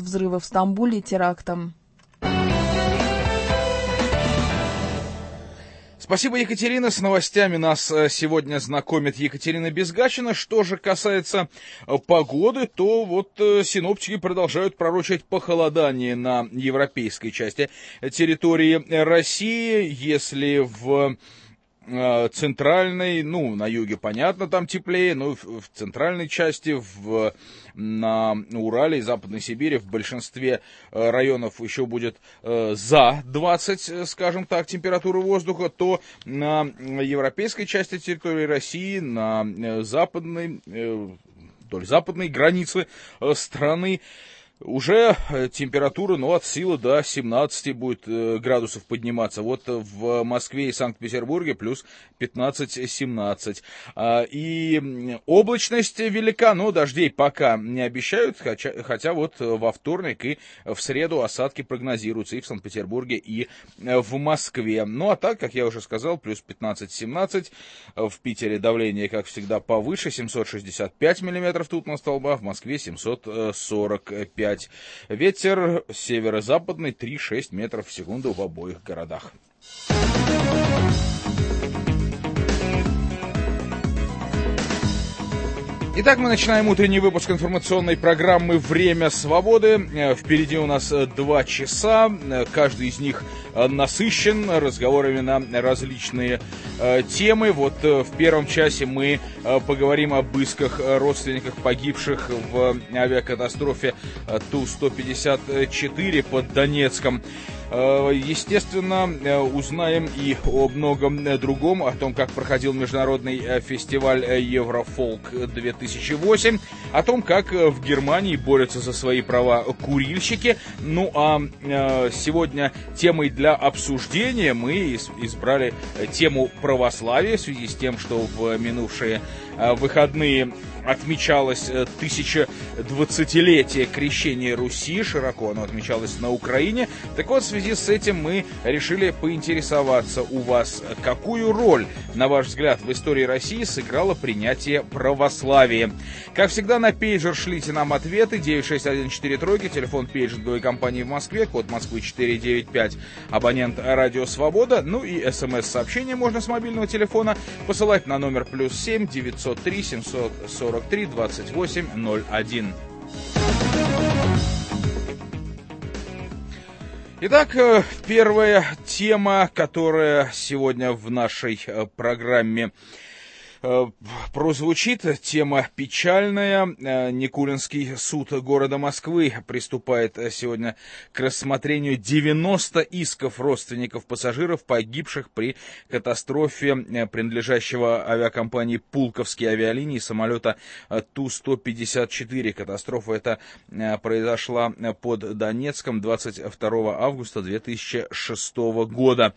взрыва в Стамбуле терактом. Спасибо, Екатерина. С новостями нас сегодня знакомит Екатерина Безгачина. Что же касается погоды, то вот синоптики продолжают пророчить похолодание на европейской части территории России. Если в центральной, на юге, понятно, там теплее, но в центральной части, на Урале и Западной Сибири в большинстве районов еще будет за 20, скажем так, температуры воздуха, то на европейской части территории России, на западной, вдоль западной границы страны, уже температура, от силы до 17 будет градусов подниматься. Вот в Москве и Санкт-Петербурге плюс 15-17. И облачность велика, но дождей пока не обещают, хотя вот во вторник и в среду осадки прогнозируются и в Санкт-Петербурге, и в Москве. А так, как я уже сказал, плюс 15-17. В Питере давление, как всегда, повыше, 765 миллиметров ртутного столба, в Москве 745. Ветер северо-западный 3-6 метров в секунду в обоих городах. Итак, мы начинаем утренний выпуск информационной программы «Время свободы». Впереди у нас 2 часа. Каждый из них насыщен разговорами на различные темы. Вот в первом часе мы поговорим об исках родственников погибших в авиакатастрофе Ту-154 под Донецком. Естественно, узнаем и о многом другом, о том, как проходил международный фестиваль Еврофолк-2008, о том, как в Германии борются за свои права курильщики. Сегодня темой для обсуждения мы избрали тему православия в связи с тем, что в минувшие выходные отмечалось 1020-летие крещения Руси, широко оно отмечалось на Украине. Так вот, в связи с этим мы решили поинтересоваться у вас, какую роль, на ваш взгляд, в истории России сыграло принятие православия. Как всегда, на пейджер шлите нам ответы, 96143, телефон пейджинговой компании в Москве, код Москвы 495, абонент Радио Свобода, и смс-сообщение можно с мобильного телефона посылать на номер +7 903 743 2801. Итак, первая тема, которая сегодня в нашей программе прозвучит, тема печальная. Никулинский суд города Москвы приступает сегодня к рассмотрению 90 исков родственников пассажиров, погибших при катастрофе принадлежащего авиакомпании «Пулковские авиалинии» самолета Ту-154. Катастрофа эта произошла под Донецком 22 августа 2006 года.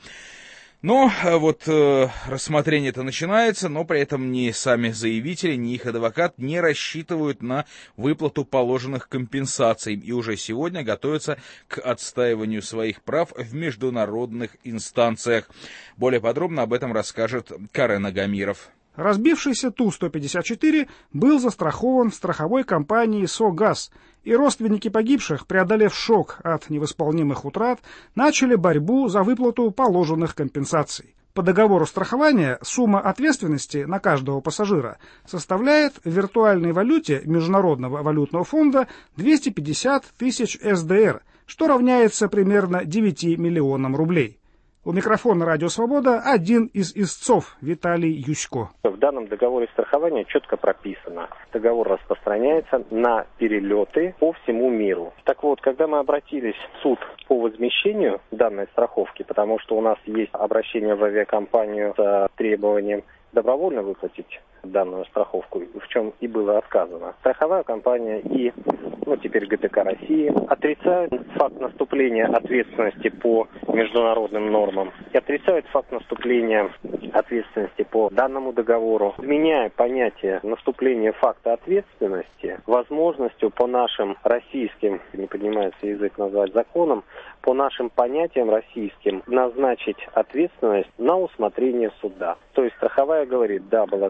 Рассмотрение это начинается, но при этом ни сами заявители, ни их адвокат не рассчитывают на выплату положенных компенсаций и уже сегодня готовятся к отстаиванию своих прав в международных инстанциях. Более подробно об этом расскажет Карен Агамиров. Разбившийся Ту-154 был застрахован страховой компанией «СОГАЗ», и родственники погибших, преодолев шок от невосполнимых утрат, начали борьбу за выплату положенных компенсаций. По договору страхования сумма ответственности на каждого пассажира составляет в виртуальной валюте Международного валютного фонда 250 тысяч СДР, что равняется примерно 9 миллионам рублей. У микрофона «Радио Свобода» один из истцов Виталий Юсько. В данном договоре страхования четко прописано. Договор распространяется на перелеты по всему миру. Так вот, когда мы обратились в суд по возмещению данной страховки, потому что у нас есть обращение в авиакомпанию с требованием добровольно выплатить данную страховку, в чем и было отказано. Страховая компания и, теперь ГТК России отрицают факт наступления ответственности по международным нормам и отрицают факт наступления ответственности по данному договору, изменяя понятие наступления факта ответственности возможностью по нашим российским, не поднимается язык назвать законом, по нашим понятиям российским назначить ответственность на усмотрение суда. То есть страховая говорит, да, была катастрофа,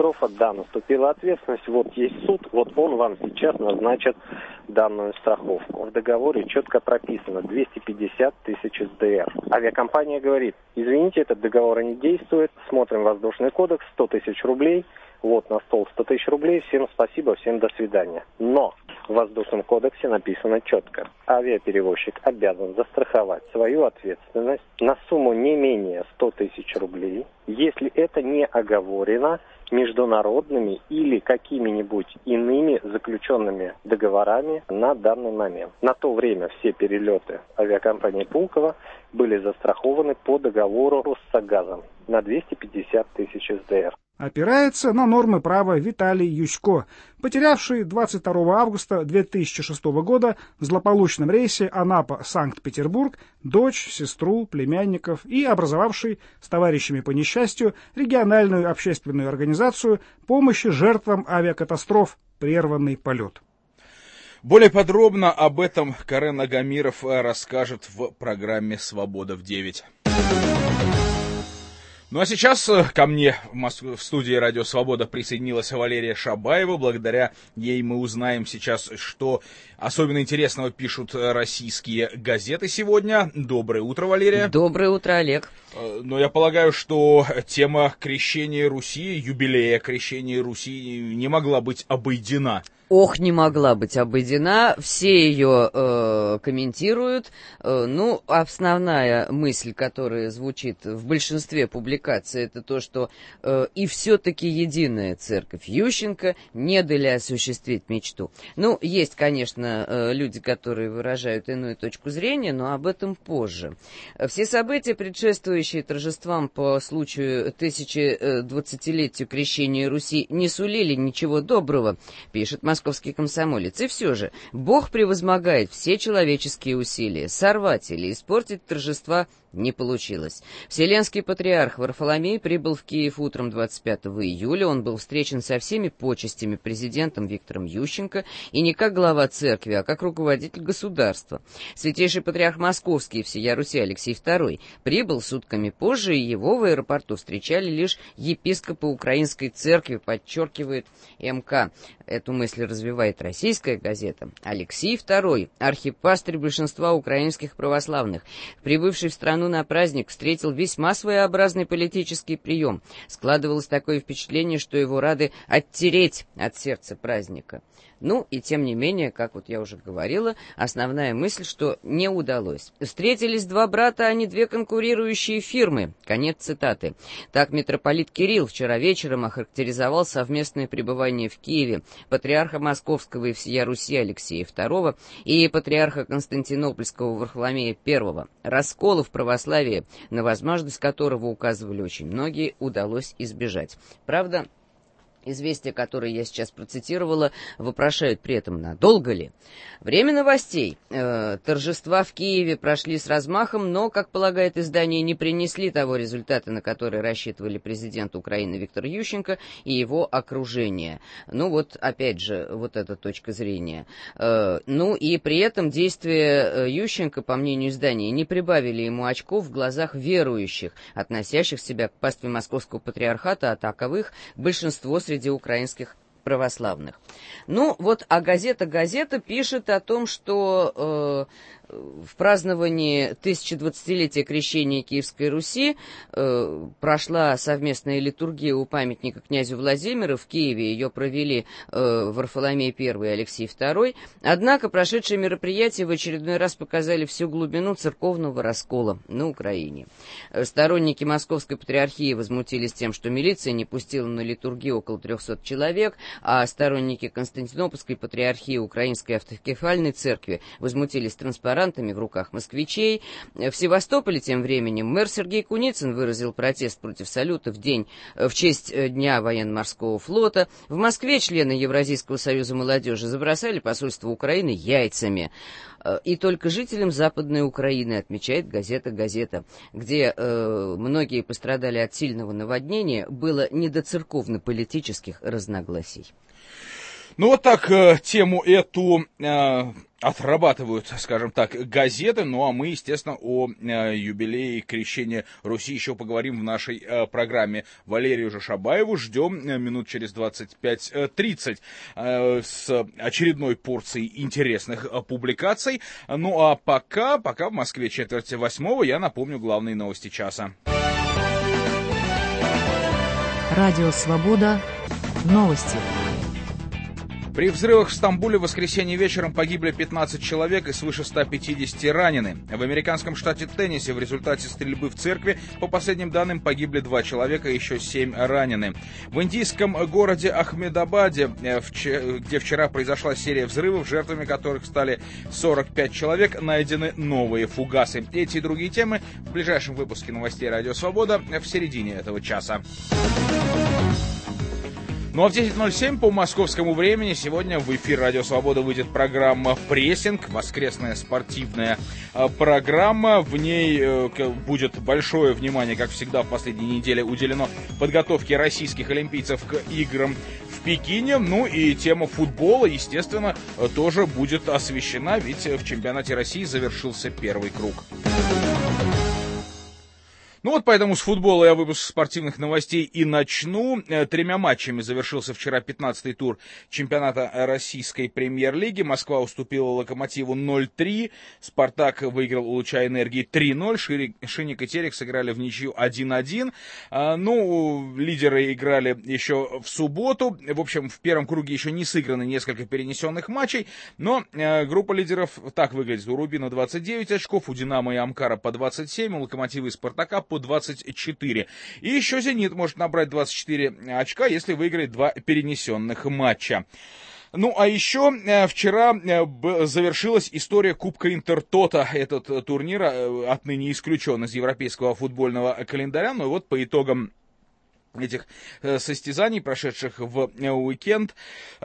катастрофа, да, наступила ответственность, вот есть суд, вот он вам сейчас назначит данную страховку. В договоре четко прописано 250 тысяч СДР. Авиакомпания говорит, извините, этот договор не действует, смотрим воздушный кодекс, 100 тысяч рублей, вот на стол 100 тысяч рублей, всем спасибо, всем до свидания. Но в воздушном кодексе написано четко, авиаперевозчик обязан застраховать свою ответственность на сумму не менее 100 тысяч рублей, если это не оговорено международными или какими-нибудь иными заключенными договорами на данный момент. На то время все перелеты авиакомпании Пулково были застрахованы по договору Россогазом на 250 тысяч СДР. Опирается на нормы права Виталий Ющко, потерявший 22 августа 2006 года в злополучном рейсе Анапа-Санкт-Петербург дочь, сестру, племянников и образовавший с товарищами по несчастью региональную общественную организацию помощи жертвам авиакатастроф «Прерванный полет». Более подробно об этом Карен Агамиров расскажет в программе «Свобода в 9». Ну а сейчас ко мне в студии «Радио Свобода» присоединилась Валерия Шабаева. Благодаря ей мы узнаем сейчас, что особенно интересного пишут российские газеты сегодня. Доброе утро, Валерия. Доброе утро, Олег. Но я полагаю, что тема крещения Руси, юбилея крещения Руси не могла быть обойдена. Ох, не могла быть обойдена, все ее комментируют. Ну, основная мысль, которая звучит в большинстве публикаций, это то, что и все-таки единая церковь Ющенко не дали осуществить мечту. Ну, есть, конечно, люди, которые выражают иную точку зрения, но об этом позже. Все события, предшествующие торжествам по случаю 1020-летию крещения Руси, не сулили ничего доброго, пишет московский комсомолец. И все же, Бог превозмогает все человеческие усилия. Сорвать или испортить торжества не получилось. Вселенский патриарх Варфоломей прибыл в Киев утром 25 июля. Он был встречен со всеми почестями президентом Виктором Ющенко и не как глава церкви, а как руководитель государства. Святейший патриарх Московский и всея Руси Алексей II прибыл сутками позже, и его в аэропорту встречали лишь епископы Украинской церкви, подчеркивает МК. Эту мысль развивает российская газета. Алексей II, архипастырь большинства украинских православных, прибывший в страну на праздник, встретил весьма своеобразный политический прием. Складывалось такое впечатление, что его рады оттереть от сердца праздника. Ну, и тем не менее, как вот я уже говорила, основная мысль, что не удалось. Встретились два брата, а не две конкурирующие фирмы. Конец цитаты. Так митрополит Кирилл вчера вечером охарактеризовал совместное пребывание в Киеве патриарха Московского и всея Руси Алексея II и патриарха Константинопольского Варфоломея I. Раскола в православии, на возможность которого указывали очень многие, удалось избежать. Правда, известия, которые я сейчас процитировала, вопрошают при этом, надолго ли. Время новостей. Торжества в Киеве прошли с размахом, но, как полагает издание, не принесли того результата, на который рассчитывали президент Украины Виктор Ющенко и его окружение. Ну вот, опять же, вот эта точка зрения. Ну и при этом действия Ющенко, по мнению издания, не прибавили ему очков в глазах верующих, относящих себя к пастве Московского патриархата, а таковых большинство среди украинских православных. Ну, вот, а газета пишет о том, что в праздновании 1020-летия крещения Киевской Руси прошла совместная литургия у памятника князю Владимиру в Киеве. Ее провели Варфоломей I и Алексей II. Однако прошедшие мероприятия в очередной раз показали всю глубину церковного раскола на Украине. Сторонники Московской патриархии возмутились тем, что милиция не пустила на литургию около 300 человек, а сторонники Константинопольской патриархии Украинской автокефальной церкви возмутились транспарантами в руках москвичей. В Севастополе тем временем мэр Сергей Куницын выразил протест против салюта в честь Дня военно-морского флота. В Москве члены Евразийского союза молодежи забросали посольство Украины яйцами. И только жителям Западной Украины, отмечает газета, где многие пострадали от сильного наводнения, было не до церковно-политических разногласий. Ну вот так тему эту отрабатывают, скажем так, газеты. Ну а мы, естественно, о юбилее крещения Руси еще поговорим в нашей программе. Валерию же Шабаеву ждем минут через 25-30 с очередной порцией интересных публикаций. Ну а пока в Москве 7:45, я напомню главные новости часа. Радио «Свобода». Новости. При взрывах в Стамбуле в воскресенье вечером погибли 15 человек и свыше 150 ранены. В американском штате Теннесси в результате стрельбы в церкви, по последним данным, погибли 2 человека и еще 7 ранены. В индийском городе Ахмедабаде, где вчера произошла серия взрывов, жертвами которых стали 45 человек, найдены новые фугасы. Эти и другие темы в ближайшем выпуске новостей «Радио Свобода» в середине этого часа. Ну а в 10:07 по московскому времени сегодня в эфир «Радио Свобода» выйдет программа «Прессинг», воскресная спортивная программа. В ней будет большое внимание, как всегда в последней неделе, уделено подготовке российских олимпийцев к играм в Пекине. Ну и тема футбола, естественно, тоже будет освещена, ведь в чемпионате России завершился первый круг. Ну вот поэтому с футбола я выпуск спортивных новостей и начну. 3 матчами завершился вчера 15-й тур чемпионата российской премьер-лиги. Москва уступила Локомотиву 0-3, Спартак выиграл у Луча Энергии 3-0, Шинник и Терек сыграли в ничью 1-1. Ну, лидеры играли еще в субботу. В общем, в первом круге еще не сыграны несколько перенесенных матчей, но группа лидеров так выглядит. У Рубина 29 очков, у Динамо и Амкара по 27, у Локомотива и Спартака по 24. И еще «Зенит» может набрать 24 очка, если выиграет 2 перенесенных матча. Ну, а еще вчера завершилась история Кубка Интертото. Этот турнир отныне исключен из европейского футбольного календаря. Ну и вот по итогам этих состязаний, прошедших в уикенд,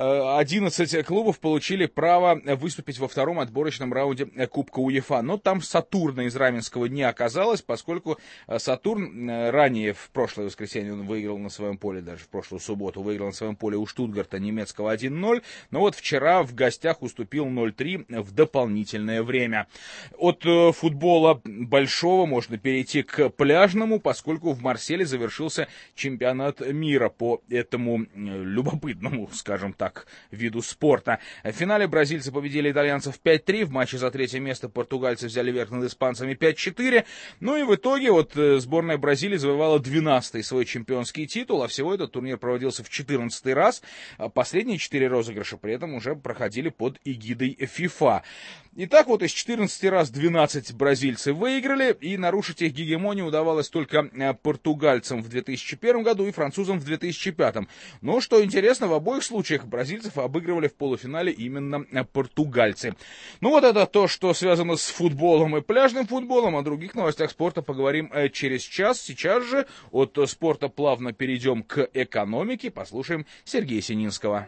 11 клубов получили право выступить во втором отборочном раунде Кубка УЕФА. Но там Сатурна из Раменского не оказалось, поскольку Сатурн ранее, в прошлое воскресенье, он выиграл на своем поле, даже в прошлую субботу, выиграл на своем поле у Штутгарта немецкого 1-0. Но вот вчера в гостях уступил 0-3 в дополнительное время. От футбола большого можно перейти к пляжному, поскольку в Марселе завершился чемпионат мира по этому любопытному, скажем так, виду спорта. В финале бразильцы победили итальянцев 5-3, в матче за третье место португальцы взяли верх над испанцами 5-4, ну и в итоге вот сборная Бразилии завоевала 12-й свой чемпионский титул, а всего этот турнир проводился в 14-й раз. Последние 4 розыгрыша при этом уже проходили под эгидой FIFA. Итак, вот из 14 раз 12 бразильцы выиграли, и нарушить их гегемонию удавалось только португальцам в 2001 году и французам в 2005. Но, что интересно, в обоих случаях бразильцев обыгрывали в полуфинале именно португальцы. Ну вот это то, что связано с футболом и пляжным футболом. О других новостях спорта поговорим через час. Сейчас же от спорта плавно перейдем к экономике. Послушаем Сергея Сининского.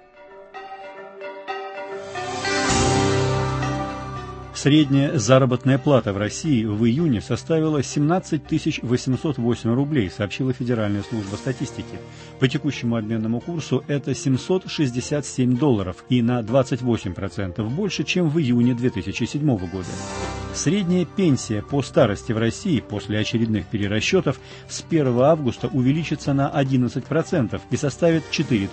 Средняя заработная плата в России в июне составила 17 808 рублей, сообщила Федеральная служба статистики. По текущему обменному курсу это $767 и на 28% больше, чем в июне 2007 года. Средняя пенсия по старости в России после очередных перерасчетов с 1 августа увеличится на 11% и составит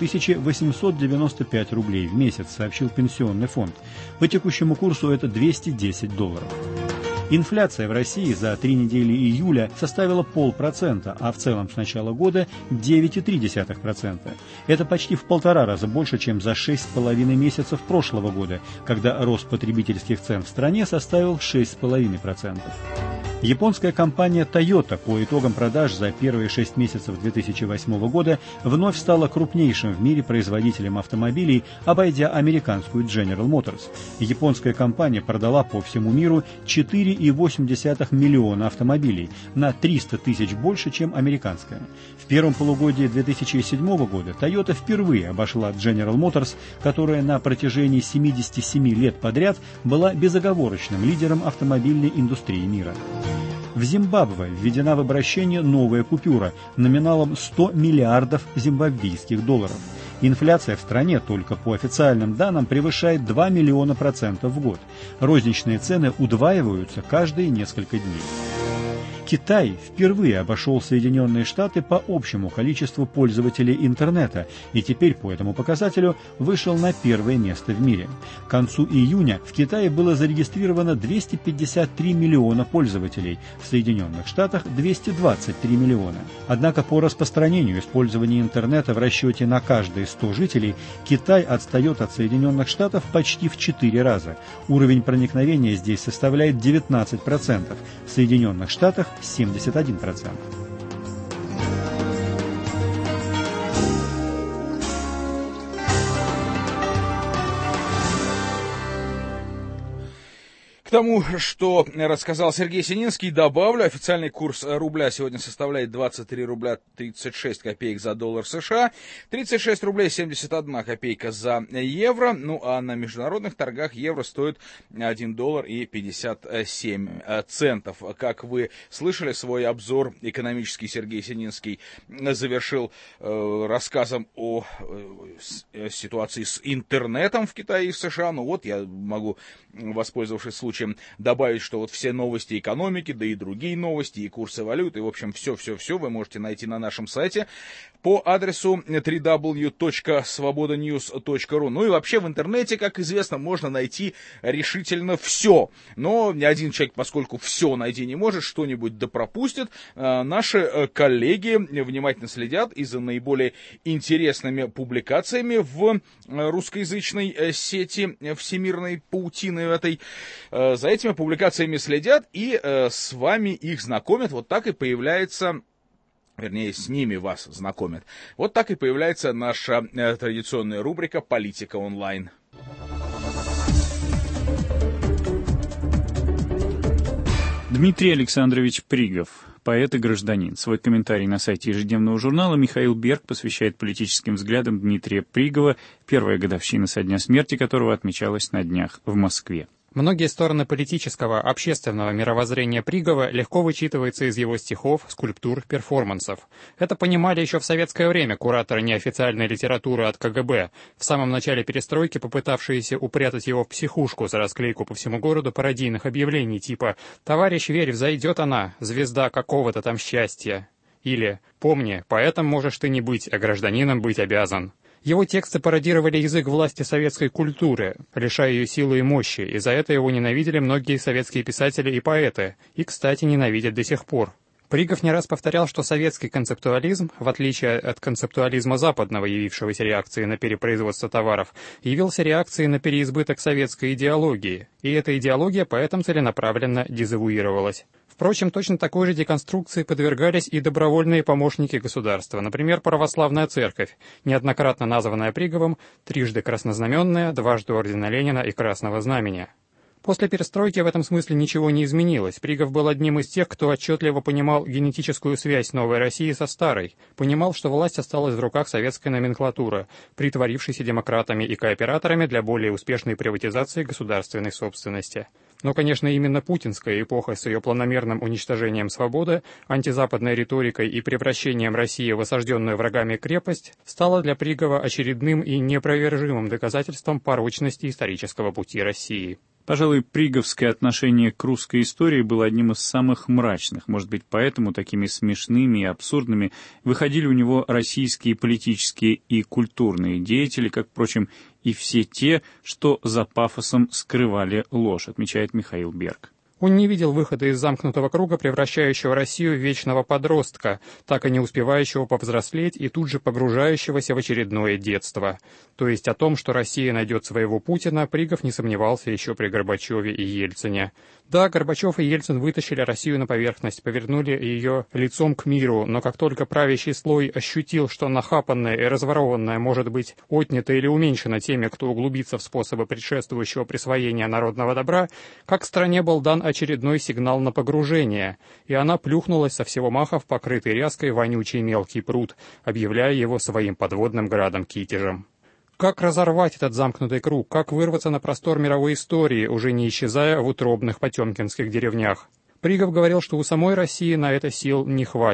4895 рублей в месяц, сообщил Пенсионный фонд. По текущему курсу это $210. Инфляция в России за 3 недели июля составила 0,5%, а в целом с начала года 9,3%. Это почти в 1,5 раза больше, чем за 6,5 месяцев прошлого года, когда рост потребительских цен в стране составил 6,5%. Японская компания Toyota по итогам продаж за первые 6 месяцев 2008 года вновь стала крупнейшим в мире производителем автомобилей, обойдя американскую General Motors. Японская компания продала по всему миру 4,8 миллиона автомобилей, на 300 тысяч больше, чем американская. В первом полугодии 2007 года Toyota впервые обошла General Motors, которая на протяжении 77 лет подряд была безоговорочным лидером автомобильной индустрии мира. В Зимбабве введена в обращение новая купюра номиналом 100 миллиардов зимбабвийских долларов. Инфляция в стране только по официальным данным превышает 2 миллиона процентов в год. Розничные цены удваиваются каждые несколько дней. Китай впервые обошел Соединенные Штаты по общему количеству пользователей интернета и теперь по этому показателю вышел на первое место в мире. К концу июня в Китае было зарегистрировано 253 миллиона пользователей, в Соединенных Штатах 223 миллиона. Однако по распространению использования интернета в расчете на каждые 100 жителей Китай отстает от Соединенных Штатов почти в 4 раза. Уровень проникновения здесь составляет 19%, в Соединенных Штатах 71%. К тому, что рассказал Сергей Сининский, добавлю, официальный курс рубля сегодня составляет 23 рубля 36 копеек за доллар США, 36 рублей 71 копейка за евро, ну а на международных торгах евро стоит 1 доллар и 57 центов. Как вы слышали, свой обзор экономический Сергей Сининский завершил рассказом о ситуации с интернетом в Китае и в США. Ну вот, я могу, воспользовавшись случаем, добавить, что вот все новости экономики, да и другие новости, и курсы валют, и, в общем, все вы можете найти на нашем сайте по адресу www.svobodanews.ru. Ну и вообще в интернете, как известно, можно найти решительно все. Но ни один человек, поскольку все найти не может, что-нибудь да пропустит. Наши коллеги внимательно следят и за наиболее интересными публикациями в русскоязычной сети всемирной паутины этой. За этими публикациями следят и с вами их знакомят. Вот так и появляется... Вернее, с ними вас знакомят. Вот так и появляется наша традиционная рубрика «Политика онлайн». Дмитрий Александрович Пригов, поэт и гражданин. Свой комментарий на сайте ежедневного журнала Михаил Берг посвящает политическим взглядам Дмитрия Пригова, первая годовщина со дня смерти которого отмечалась на днях в Москве. Многие стороны политического, общественного мировоззрения Пригова легко вычитываются из его стихов, скульптур, перформансов. Это понимали еще в советское время кураторы неофициальной литературы от КГБ, в самом начале перестройки попытавшиеся упрятать его в психушку за расклейку по всему городу пародийных объявлений типа «Товарищ Верь, взойдет она, звезда какого-то там счастья» или «Помни, поэтом можешь ты не быть, а гражданином быть обязан». Его тексты пародировали язык власти советской культуры, лишая ее силы и мощи, и за это его ненавидели многие советские писатели и поэты, и, кстати, ненавидят до сих пор. Пригов не раз повторял, что советский концептуализм, в отличие от концептуализма западного, явившегося реакцией на перепроизводство товаров, явился реакцией на переизбыток советской идеологии, и эта идеология поэтому целенаправленно дезавуировалась. Впрочем, точно такой же деконструкции подвергались и добровольные помощники государства, например, православная церковь, неоднократно названная Приговым, трижды краснознаменная, дважды ордена Ленина и Красного Знамения. После перестройки в этом смысле ничего не изменилось. Пригов был одним из тех, кто отчетливо понимал генетическую связь новой России со старой, понимал, что власть осталась в руках советской номенклатуры, притворившейся демократами и кооператорами для более успешной приватизации государственной собственности. Но, конечно, именно путинская эпоха с ее планомерным уничтожением свободы, антизападной риторикой и превращением России в осажденную врагами крепость стала для Пригова очередным и неопровержимым доказательством порочности исторического пути России. Пожалуй, приговское отношение к русской истории было одним из самых мрачных. Может быть, поэтому такими смешными и абсурдными выходили у него российские политические и культурные деятели, как, впрочем, и все те, что за пафосом скрывали ложь, отмечает Михаил Берг. Он не видел выхода из замкнутого круга, превращающего Россию в вечного подростка, так и не успевающего повзрослеть и тут же погружающегося в очередное детство. То есть о том, что Россия найдет своего Путина, Пригов не сомневался еще при Горбачеве и Ельцине. Да, Горбачев и Ельцин вытащили Россию на поверхность, повернули ее лицом к миру, но как только правящий слой ощутил, что нахапанное и разворованное может быть отнято или уменьшено теми, кто углубится в способы предшествующего присвоения народного добра, как стране был дан очередной сигнал на погружение, и она плюхнулась со всего маха в покрытый ряской вонючий мелкий пруд, объявляя его своим подводным градом-китежем. Как разорвать этот замкнутый круг, как вырваться на простор мировой истории, уже не исчезая в утробных потемкинских деревнях? Пригов говорил, что у самой России на это сил не хватит.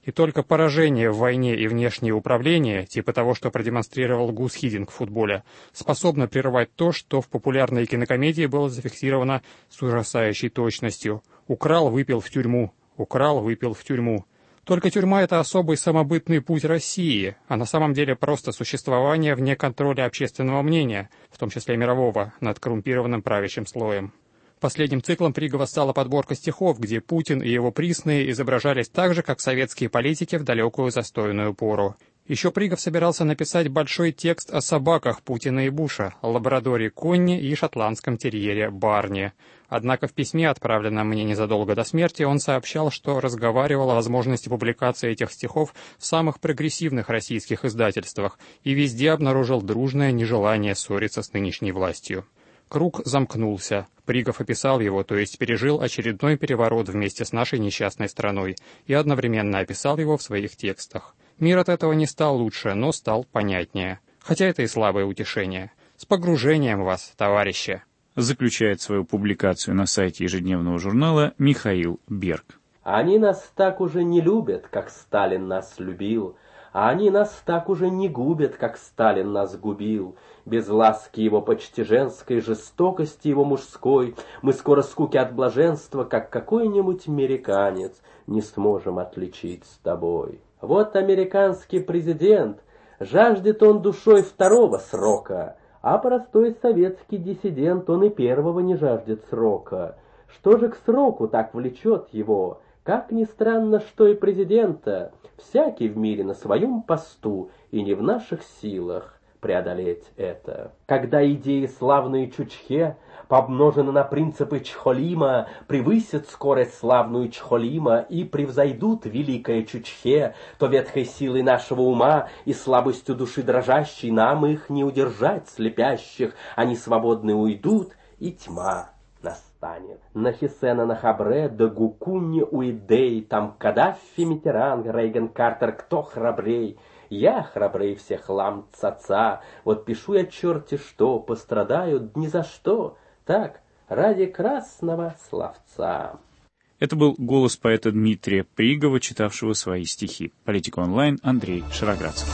И только поражение в войне и внешнее управление, типа того, что продемонстрировал Гус Хидинг в футболе, способно прервать то, что в популярной кинокомедии было зафиксировано с ужасающей точностью. «Украл, выпил в тюрьму. Украл, выпил в тюрьму». Только тюрьма — это особый самобытный путь России, а на самом деле просто существование вне контроля общественного мнения, в том числе мирового, над коррумпированным правящим слоем. Последним циклом Пригова стала подборка стихов, где Путин и его присные изображались так же, как советские политики в далекую застойную пору. Еще Пригов собирался написать большой текст о собаках Путина и Буша, лабрадоре Конни и шотландском терьере Барни. Однако в письме, отправленном мне незадолго до смерти, он сообщал, что разговаривал о возможности публикации этих стихов в самых прогрессивных российских издательствах и везде обнаружил дружное нежелание ссориться с нынешней властью. Круг замкнулся. Пригов описал его, то есть пережил очередной переворот вместе с нашей несчастной страной, и одновременно описал его в своих текстах. Мир от этого не стал лучше, но стал понятнее. Хотя это и слабое утешение. С погружением вас, товарищи! Заключает свою публикацию на сайте ежедневного журнала Михаил Берг. Они нас так уже не любят, как Сталин нас любил, а они нас так уже не губят, как Сталин нас губил. Без ласки его почти женской, жестокости его мужской, мы скоро скуки от блаженства, как какой-нибудь американец, не сможем отличить с тобой. Вот американский президент, жаждет он душой второго срока, а простой советский диссидент, он и первого не жаждет срока. Что же к сроку так влечет его? Как ни странно, что и президента, всякий в мире на своем посту, и не в наших силах преодолеть это. Когда идеи славные Чучхе, помножены на принципы Чхолима, превысят скорость славную Чхолима и превзойдут великое Чучхе, то ветхой силой нашего ума и слабостью души дрожащей нам их не удержать слепящих, они свободны уйдут, и тьма настанет. На Хесена, на Хабре, да Гукунни Уидей, там Каддафи, Митеран, Рейган, Картер, кто храбрей? Я храбрей всех лам-ца-ца, вот пишу я черти что, пострадаю ни за что, так, ради красного словца. Это был голос поэта Дмитрия Пригова, читавшего свои стихи. Политика онлайн, Андрей Шароградский.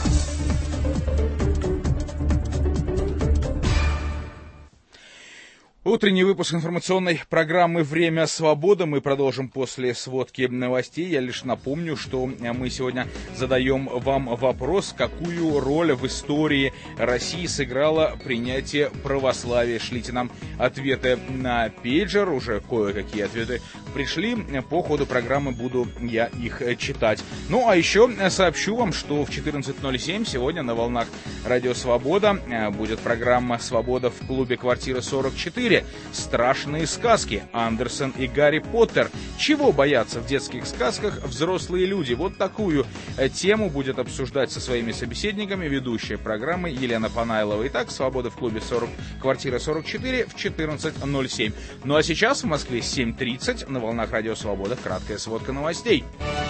Утренний выпуск информационной программы «Время свободы» мы продолжим после сводки новостей. Я лишь напомню, что мы сегодня задаем вам вопрос, какую роль в истории России сыграло принятие православия. Шлите нам ответы на пейджер, уже кое-какие ответы пришли. По ходу программы буду я их читать. Ну, а еще сообщу вам, что в 14:07 сегодня на волнах Радио Свобода будет программа «Свобода» в клубе «Квартира 44». Страшные сказки. Андерсен и Гарри Поттер. Чего боятся в детских сказках взрослые люди? Вот такую тему будет обсуждать со своими собеседниками ведущая программы Елена Панайлова. Итак, «Свобода» в клубе «Квартира 44» в 14:07. Ну а сейчас в Москве 7:30 на волнах Радио Свобода. Краткая сводка новостей.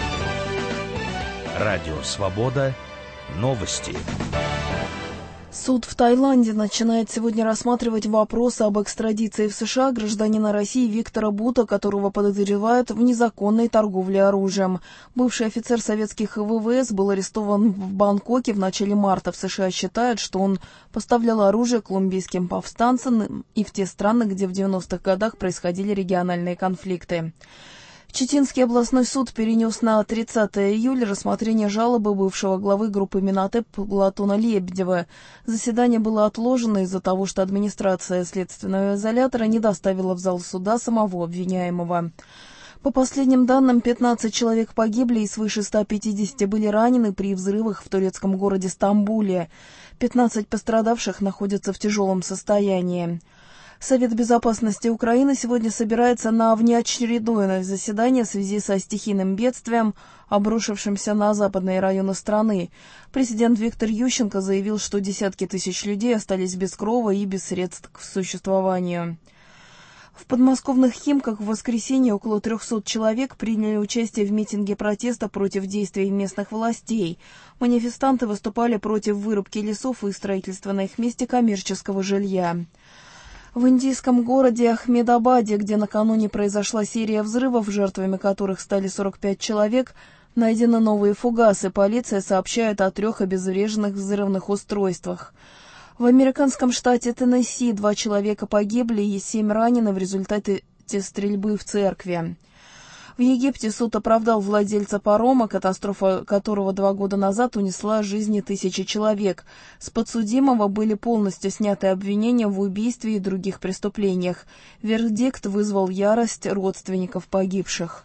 Радио Свобода. Новости. Суд в Таиланде начинает сегодня рассматривать вопросы об экстрадиции в США гражданина России Виктора Бута, которого подозревают в незаконной торговле оружием. Бывший офицер советских ВВС был арестован в Бангкоке в начале марта. В США считают, что он поставлял оружие колумбийским повстанцам и в те страны, где в 90-х годах происходили региональные конфликты. Читинский областной суд перенес на 30 июля рассмотрение жалобы бывшего главы группы Минатеп Платона Лебедева. Заседание было отложено из-за того, что администрация следственного изолятора не доставила в зал суда самого обвиняемого. По последним данным, 15 человек погибли и свыше 150 были ранены при взрывах в турецком городе Стамбуле. 15 пострадавших находятся в тяжелом состоянии. Совет безопасности Украины сегодня собирается на внеочередное заседание в связи со стихийным бедствием, обрушившимся на западные районы страны. Президент Виктор Ющенко заявил, что десятки тысяч людей остались без крова и без средств к существованию. В подмосковных Химках в воскресенье около 300 человек приняли участие в митинге протеста против действий местных властей. Манифестанты выступали против вырубки лесов и строительства на их месте коммерческого жилья. В индийском городе Ахмедабаде, где накануне произошла серия взрывов, жертвами которых стали 45 человек, Найдены новые фугасы. Полиция сообщает о 3 обезвреженных взрывных устройствах. В американском штате Теннесси 2 человека погибли и 7 ранены в результате стрельбы в церкви. В Египте суд оправдал владельца парома, катастрофа которого 2 года назад унесла жизни тысячи человек. С подсудимого были полностью сняты обвинения в убийстве и других преступлениях. Вердикт вызвал ярость родственников погибших.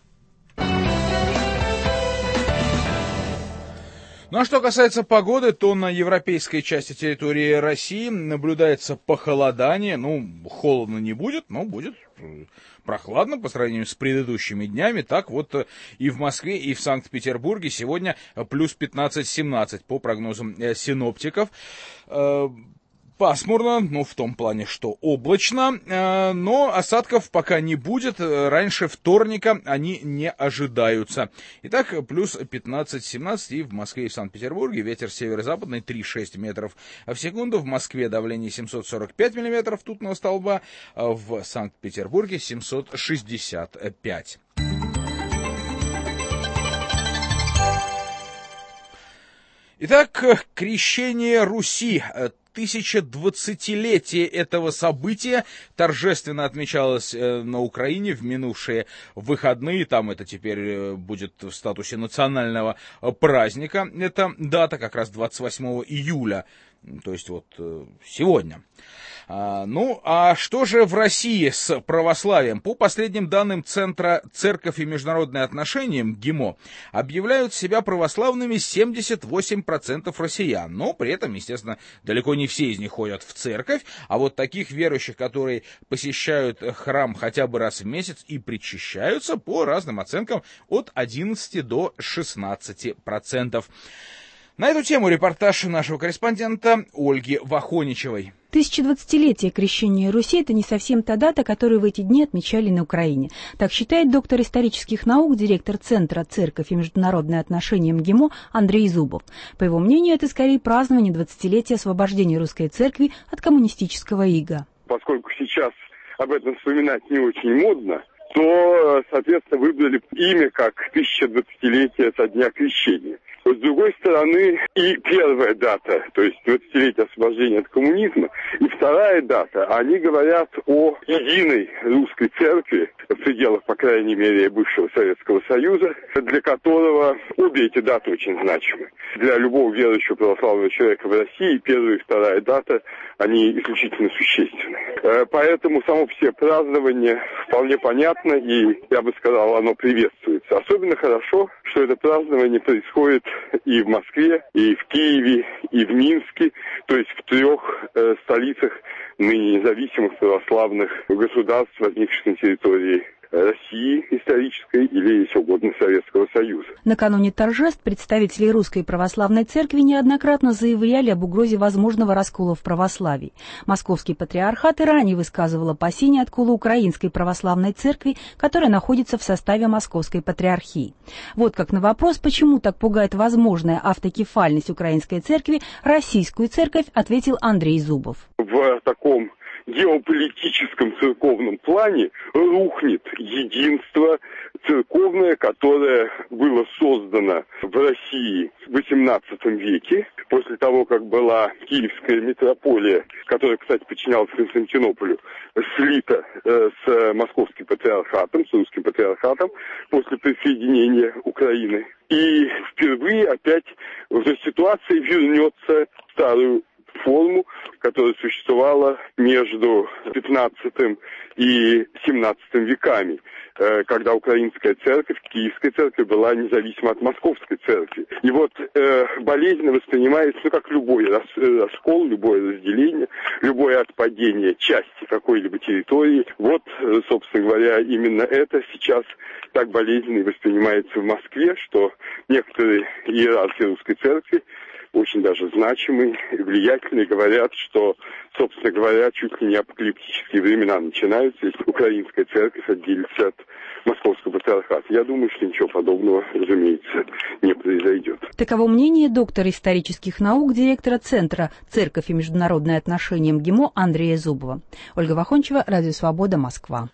Ну а что касается погоды, то на европейской части территории России наблюдается похолодание. Ну, холодно не будет, но будет прохладно по сравнению с предыдущими днями. Так вот и в Москве, и в Санкт-Петербурге сегодня плюс 15-17 по прогнозам синоптиков. Пасмурно, ну, в том плане, что облачно, но осадков пока не будет, раньше вторника они не ожидаются. Итак, плюс 15-17 и в Москве и в Санкт-Петербурге ветер северо-западный 3,6 метров в секунду, в Москве давление 745 миллиметров ртутного столба, а в Санкт-Петербурге 765. Итак, крещение Руси. 1020-летие этого события торжественно отмечалось на Украине в минувшие выходные. Там это теперь будет в статусе национального праздника. Эта дата как раз 28 июля, то есть вот сегодня. Ну, а что же в России с православием? По последним данным Центра «Церковь и международные отношения» МГИМО, объявляют себя православными 78% россиян. Но при этом, естественно, далеко не все из них ходят в церковь. А вот таких верующих, которые посещают храм хотя бы раз в месяц и причащаются, по разным оценкам, от 11 до 16%. На эту тему репортаж нашего корреспондента Ольги Вахоничевой. 1020-летие крещения Руси – это не совсем та дата, которую в эти дни отмечали на Украине. Так считает доктор исторических наук, директор Центра «Церковь и международные отношения» МГИМО Андрей Зубов. По его мнению, это скорее празднование 20-летия освобождения русской церкви от коммунистического ига. Поскольку сейчас об этом вспоминать не очень модно, то, соответственно, выбрали имя как 1020-летие со дня крещения. С другой стороны, и первая дата, то есть 20-летие освобождения от коммунизма, и вторая дата, они говорят о единой русской церкви в пределах, по крайней мере, бывшего Советского Союза, для которого обе эти даты очень значимы. Для любого верующего православного человека в России первая и вторая дата, они исключительно существенны. Поэтому само все празднование вполне понятно, и, я бы сказал, оно приветствуется. Особенно хорошо, что это празднование происходит и в Москве, и в Киеве, и в Минске, то есть в 3 столицах ныне независимых православных государств, возникших на территории России исторической или, если угодно, Советского Союза. Накануне торжеств представители Русской Православной Церкви неоднократно заявляли об угрозе возможного раскола в православии. Московский патриархат и ранее высказывал опасения откола Украинской Православной Церкви, которая находится в составе Московской Патриархии. Вот как на вопрос, почему так пугает возможная автокефальность Украинской Церкви, Российскую Церковь, ответил Андрей Зубов. В таком геополитическом церковном плане рухнет единство церковное, которое было создано в России в XVIII веке, после того, как была Киевская митрополия, которая, кстати, подчинялась Константинополю, слита с Московским патриархатом, с Русским патриархатом после присоединения Украины. И впервые опять уже ситуация вернется в старую форму, которая существовала между 15 и 17 веками, когда украинская церковь, Киевская церковь была независима от Московской церкви. И вот болезненно воспринимается, как любой раскол, любое разделение, любое отпадение части какой-либо территории. Вот, собственно говоря, именно это сейчас так болезненно воспринимается в Москве, что некоторые иерархи русской церкви, очень даже значимые, влиятельные, говорят, что, собственно говоря, чуть ли не апокалиптические времена начинаются, если украинская церковь отделится от Московского патриархата. Я думаю, что ничего подобного, разумеется, не произойдет. Таково мнение доктора исторических наук, директора Центра «Церковь и международные отношения» МГИМО Андрея Зубова. Ольга Вахончева, Радио Свобода, Москва.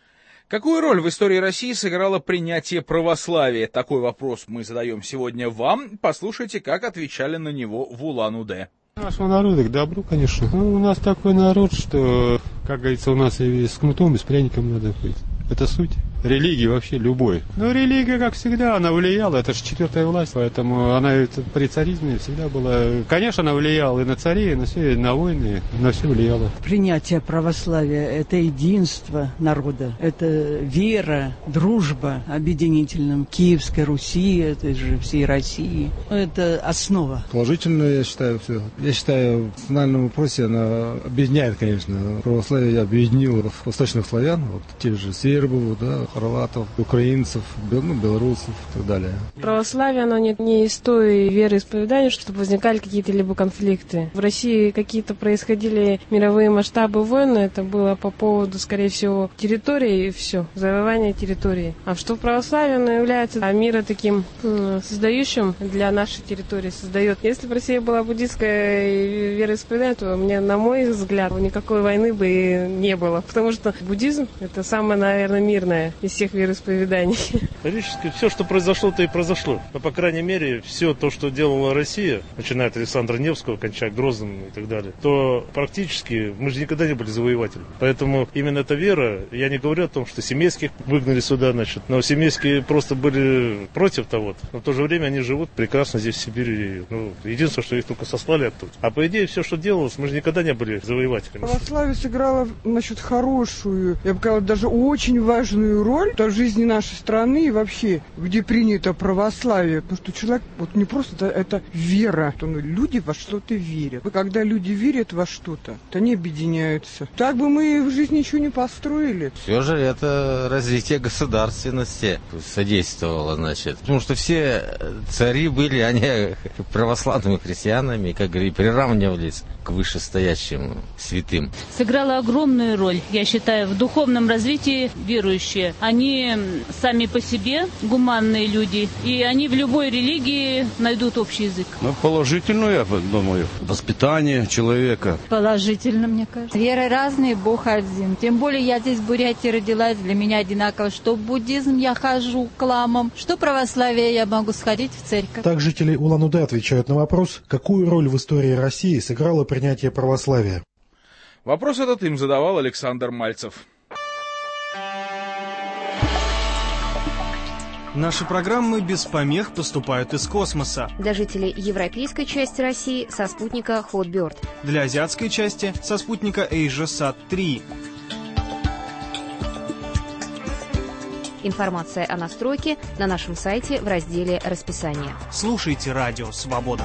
Какую роль в истории России сыграло принятие православия? Такой вопрос мы задаем сегодня вам. Послушайте, как отвечали на него в Улан-Удэ. Нашего народа к добру, конечно. У нас такой народ, что, как говорится, у нас и с кнутом, и с пряником надо быть. Это суть религии вообще любой. Но религия, как всегда, она влияла. Это же четвертая власть, поэтому она при царизме всегда была. Конечно, она влияла и на царей, и на все, и на войны, на все влияла. Принятие православия – это единство народа, это вера, дружба объединительным Киевской Руси, это же всей России. Это основа. Положительно, я считаю, все. Я считаю, в национальном вопросе она объединяет, конечно. Православие объединило восточных славян, вот тех же сербов, да, хорватов, украинцев, белорусов и так далее. Православие, оно не из той вероисповедания, чтобы возникали какие-то либо конфликты. В России какие-то происходили мировые масштабы войн, это было по поводу, скорее всего, территории и все, завоевания территории. А что в православии, оно является мира таким создающим для нашей территории, создает. Если бы Россия была буддистское вероисповедание, то мне, на мой взгляд, никакой войны бы и не было, потому что буддизм – это самое, наверное, мирное из всех вероисповеданий. Практически все, что произошло, то и произошло. Но, по крайней мере, все то, что делала Россия, начиная от Александра Невского, кончая Грозным и так далее, то практически мы же никогда не были завоевателями. Поэтому именно эта вера, я не говорю о том, что семейских выгнали сюда, значит, но семейские просто были против того. Но в то же время они живут прекрасно здесь, в Сибири. Единственное, что их только сослали оттуда. А по идее, все, что делалось, мы же никогда не были завоевателями. Православие сыграло, хорошую, я бы сказала, даже очень важную роль в жизни нашей страны и вообще, где принято православие. Потому что человек, не просто это вера. Люди во что-то верят. И когда люди верят во что-то, то они объединяются. Так бы мы в жизни ничего не построили. Все же это развитие государственности содействовало, значит. Потому что все цари были, они православными христианами, как говорили, приравнивались к вышестоящим святым. Сыграла огромную роль, я считаю, в духовном развитии верующие. Они сами по себе гуманные люди, и они в любой религии найдут общий язык. Положительную, я думаю, воспитание человека. Положительно, мне кажется. Веры разные, Бог один. Тем более я здесь в Бурятии родилась, для меня одинаково. Что в буддизм я хожу к ламам, что православие я могу сходить в церковь. Так жители Улан-Удэ отвечают на вопрос, какую роль в истории России сыграло принятие православия. Вопрос этот им задавал Александр Мальцев. Наши программы без помех поступают из космоса. Для жителей европейской части России со спутника Hotbird. Для азиатской части со спутника AsiaSat-3. Информация о настройке на нашем сайте в разделе «Расписание». Слушайте «Радио Свобода».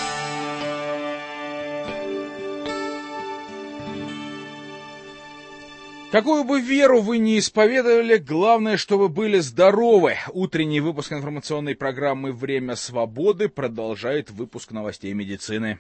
Какую бы веру вы ни исповедовали, главное, чтобы были здоровы. Утренний выпуск информационной программы «Время свободы» продолжает выпуск новостей медицины.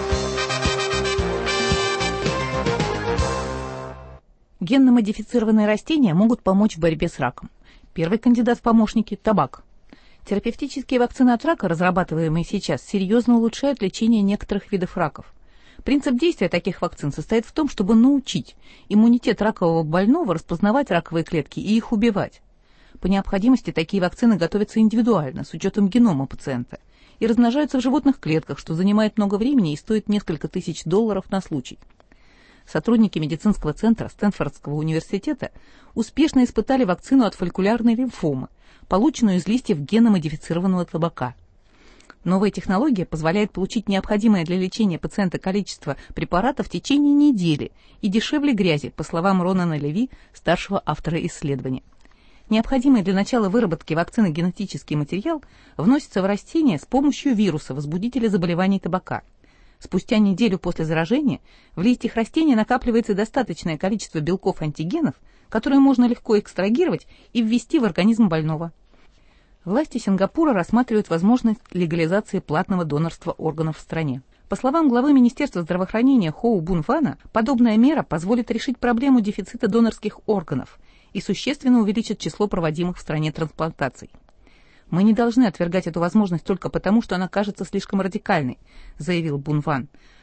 Генно-модифицированные растения могут помочь в борьбе с раком. Первый кандидат в помощники – табак. Терапевтические вакцины от рака, разрабатываемые сейчас, серьезно улучшают лечение некоторых видов раков. Принцип действия таких вакцин состоит в том, чтобы научить иммунитет ракового больного распознавать раковые клетки и их убивать. По необходимости такие вакцины готовятся индивидуально, с учетом генома пациента, и размножаются в животных клетках, что занимает много времени и стоит несколько тысяч долларов на случай. Сотрудники медицинского центра Стэнфордского университета успешно испытали вакцину от фолликулярной лимфомы, полученную из листьев генно-модифицированного табака. Новая технология позволяет получить необходимое для лечения пациента количество препарата в течение недели и дешевле грязи, по словам Ронана Леви, старшего автора исследования. Необходимый для начала выработки вакцины генетический материал вносится в растение с помощью вируса, возбудителя заболеваний табака. Спустя неделю после заражения в листьях растения накапливается достаточное количество белков-антигенов, которые можно легко экстрагировать и ввести в организм больного. Власти Сингапура рассматривают возможность легализации платного донорства органов в стране. По словам главы Министерства здравоохранения Хоу Бун Вана, подобная мера позволит решить проблему дефицита донорских органов и существенно увеличит число проводимых в стране трансплантаций. «Мы не должны отвергать эту возможность только потому, что она кажется слишком радикальной», заявил Бун Ван.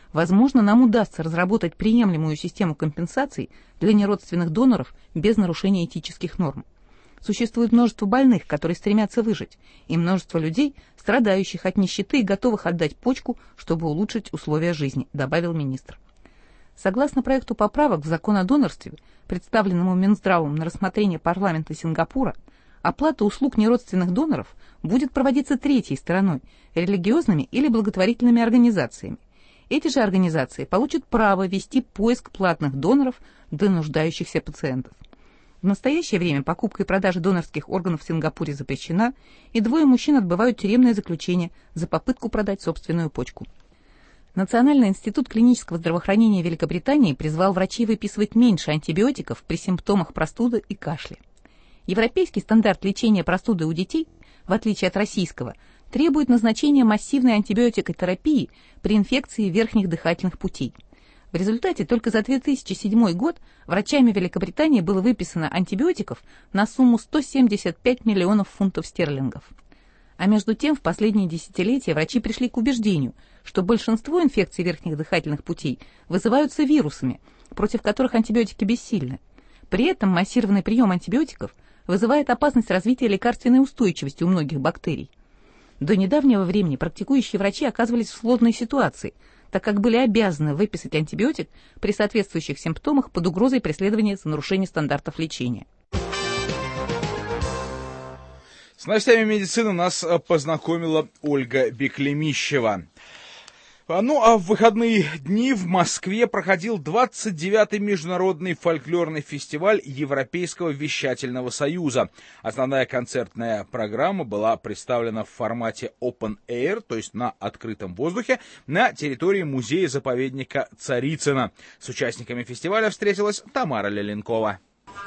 Возможно, нам удастся разработать приемлемую систему компенсаций для неродственных доноров без нарушения этических норм. Существует множество больных, которые стремятся выжить, и множество людей, страдающих от нищеты и готовых отдать почку, чтобы улучшить условия жизни, добавил министр. Согласно проекту поправок в закон о донорстве, представленному Минздравом на рассмотрение парламента Сингапура, оплата услуг неродственных доноров будет проводиться третьей стороной, религиозными или благотворительными организациями. Эти же организации получат право вести поиск платных доноров для нуждающихся пациентов. В настоящее время покупка и продажа донорских органов в Сингапуре запрещена, и 2 мужчин отбывают тюремное заключение за попытку продать собственную почку. Национальный институт клинического здравоохранения Великобритании призвал врачей выписывать меньше антибиотиков при симптомах простуды и кашля. Европейский стандарт лечения простуды у детей, в отличие от российского, требует назначения массивной антибиотикотерапии при инфекции верхних дыхательных путей. В результате только за 2007 год врачами Великобритании было выписано антибиотиков на сумму 175 миллионов фунтов стерлингов. А между тем в последние десятилетия врачи пришли к убеждению, что большинство инфекций верхних дыхательных путей вызываются вирусами, против которых антибиотики бессильны. При этом массированный прием антибиотиков вызывает опасность развития лекарственной устойчивости у многих бактерий. До недавнего времени практикующие врачи оказывались в сложной ситуации, так как были обязаны выписать антибиотик при соответствующих симптомах под угрозой преследования за нарушение стандартов лечения. С новостями медицины нас познакомила Ольга Беклемищева. Ну а в выходные дни в Москве проходил 29-й международный фольклорный фестиваль Европейского вещательного союза. Основная концертная программа была представлена в формате Open Air, то есть на открытом воздухе, на территории музея-заповедника Царицыно. С участниками фестиваля встретилась Тамара Леленкова.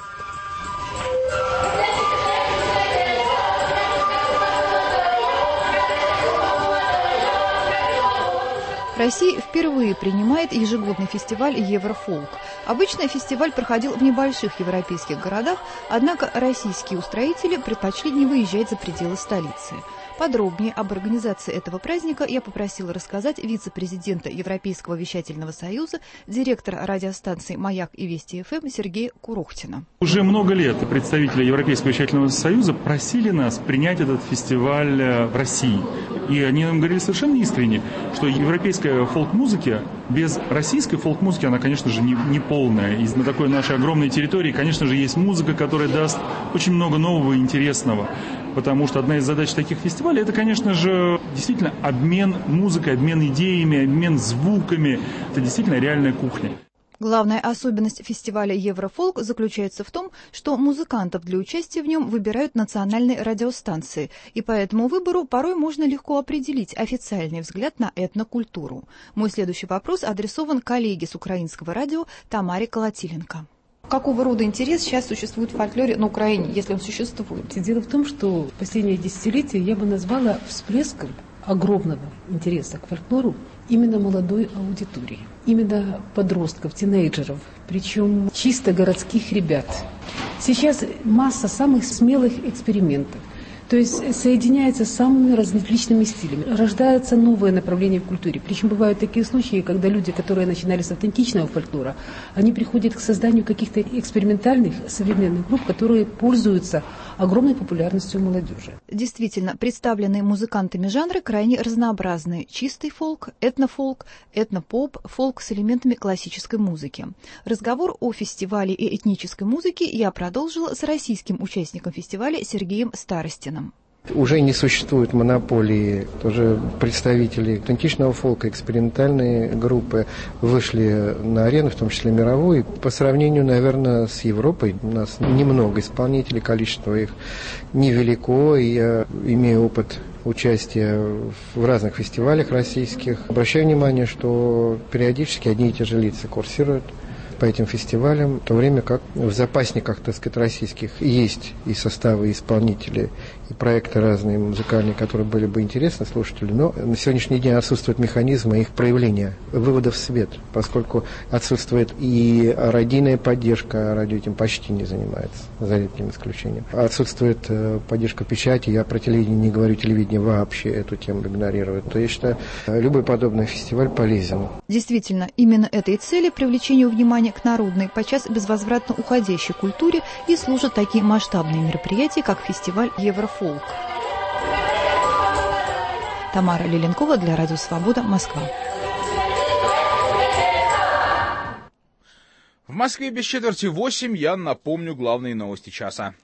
Россия впервые принимает ежегодный фестиваль Еврофолк. Обычно фестиваль проходил в небольших европейских городах, однако российские устроители предпочли не выезжать за пределы столицы. Подробнее об организации этого праздника я попросила рассказать вице-президента Европейского вещательного союза, директора радиостанций «Маяк» и Вести ФМ Сергея Курохтина. Уже много лет представители Европейского вещательного союза просили нас принять этот фестиваль в России. И они нам говорили совершенно искренне, что европейская фолк-музыка без российской фолк-музыки, она, конечно же, не полная. И на такой нашей огромной территории, конечно же, есть музыка, которая даст очень много нового и интересного. Потому что одна из задач таких фестивалей – это, конечно же, действительно обмен музыкой, обмен идеями, обмен звуками. Это действительно реальная кухня. Главная особенность фестиваля Еврофолк заключается в том, что музыкантов для участия в нем выбирают национальные радиостанции, и по этому выбору порой можно легко определить официальный взгляд на этнокультуру. Мой следующий вопрос адресован коллеге с украинского радио Тамаре Колотиленко. Какого рода интерес сейчас существует в фольклоре на Украине, если он существует? Дело в том, что последние десятилетия я бы назвала всплеском огромного интереса к фольклору именно молодой аудитории, именно подростков, тинейджеров, причем чисто городских ребят. Сейчас масса самых смелых экспериментов. То есть соединяется с самыми различными стилями. Рождаются новые направления в культуре. Причем бывают такие случаи, когда люди, которые начинали с аутентичного фольклора, они приходят к созданию каких-то экспериментальных современных групп, которые пользуются огромной популярностью у молодежи. Действительно, представленные музыкантами жанры крайне разнообразны. Чистый фолк, этнофолк, этнопоп, фолк с элементами классической музыки. Разговор о фестивале и этнической музыке я продолжила с российским участником фестиваля Сергеем Старостиным. Уже не существует монополии, тоже представители аутентичного фолка, экспериментальные группы вышли на арену, в том числе мировую. По сравнению, наверное, с Европой у нас немного исполнителей, количество их невелико, и я имею опыт участия в разных фестивалях российских. Обращаю внимание, что периодически одни и те же лица курсируют. по этим фестивалям, в то время как в запасниках, так сказать, российских есть и составы, и исполнители, и проекты разные музыкальные, которые были бы интересны слушателю, но на сегодняшний день отсутствует механизм их проявления, вывода в свет, поскольку отсутствует и радийная поддержка, радио этим почти не занимается, за редким исключением. Отсутствует поддержка печати, я про телевидение не говорю, телевидение вообще эту тему игнорирует. То я считаю, любой подобный фестиваль полезен. Действительно, именно этой цели, привлечению внимания к народной, подчас безвозвратно уходящей культуре, и служат такие масштабные мероприятия, как фестиваль Еврофолк. Тамара Лиленкова для Радио Свобода, Москва. В Москве без 7:45 я напомню главные новости часа.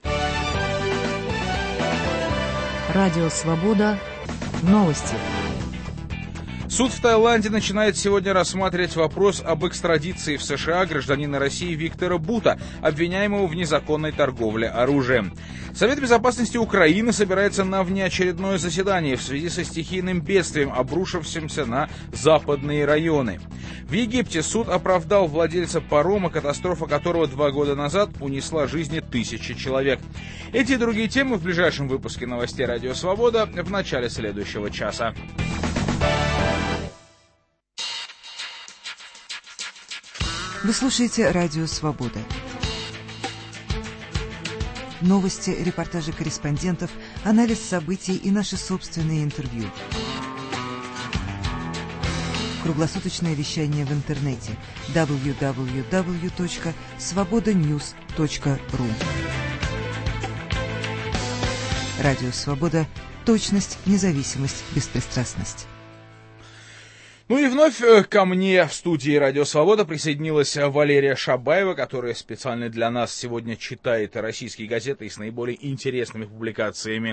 Радио Свобода. Новости. Суд в Таиланде начинает сегодня рассматривать вопрос об экстрадиции в США гражданина России Виктора Бута, обвиняемого в незаконной торговле оружием. Совет безопасности Украины собирается на внеочередное заседание в связи со стихийным бедствием, обрушившимся на западные районы. В Египте суд оправдал владельца парома, катастрофа которого 2 года назад унесла жизни тысячи человек. Эти и другие темы в ближайшем выпуске новостей «Радио Свобода» в начале следующего часа. Вы слушаете «Радио Свобода». Новости, репортажи корреспондентов, анализ событий и наши собственные интервью. Круглосуточное вещание в интернете www.svobodanews.ru. Радио Свобода. Точность, независимость, беспристрастность. Ну и вновь ко мне в студии «Радио Свобода» присоединилась Валерия Шабаева, которая специально для нас сегодня читает российские газеты и с наиболее интересными публикациями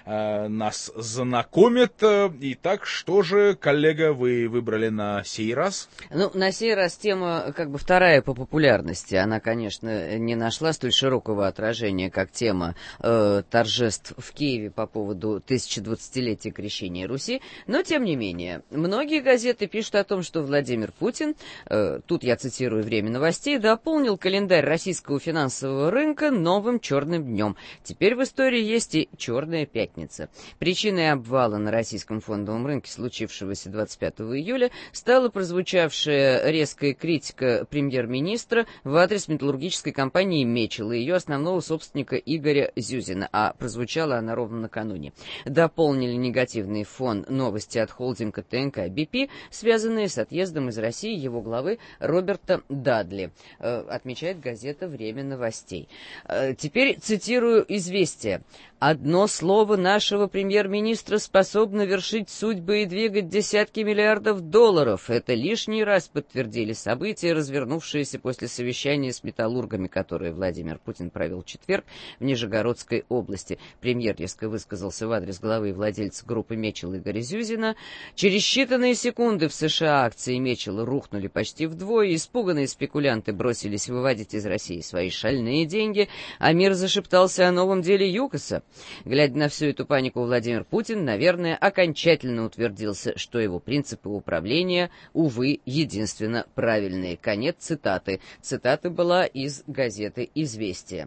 нас знакомит. Итак, что же, коллега, вы выбрали на сей раз? Ну, на сей раз тема как бы вторая по популярности. Она, конечно, не нашла столь широкого отражения, как тема торжеств в Киеве по поводу 1020-летия крещения Руси, но, тем не менее, многие газеты пишут о том, что Владимир Путин, тут я цитирую «Время новостей», дополнил календарь российского финансового рынка новым черным днем. Теперь в истории есть и черная пятница. Причиной обвала на российском фондовом рынке, случившегося 25 июля, стала прозвучавшая резкая критика премьер-министра в адрес металлургической компании «Мечел» и ее основного собственника Игоря Зюзина, а прозвучала она ровно накануне. Дополнили негативный фон новости от холдинга ТНК BP, связанные с отъездом из России его главы Роберта Дадли, отмечает газета «Время новостей». Теперь цитирую «Известия». «Одно слово нашего премьер-министра способно вершить судьбы и двигать десятки миллиардов долларов. Это лишний раз подтвердили события, развернувшиеся после совещания с металлургами, которые Владимир Путин провел в четверг в Нижегородской области». Премьер резко высказался в адрес главы и владельца группы «Мечел» Игоря Зюзина. Через считанные секунды в США акции «Мечела» рухнули почти вдвое, испуганные спекулянты бросились выводить из России свои шальные деньги, а мир зашептался о новом деле ЮКОСа. Глядя на всю эту панику, Владимир Путин, наверное, окончательно утвердился, что его принципы управления, увы, единственно правильные. Конец цитаты. Цитата была из газеты «Известия».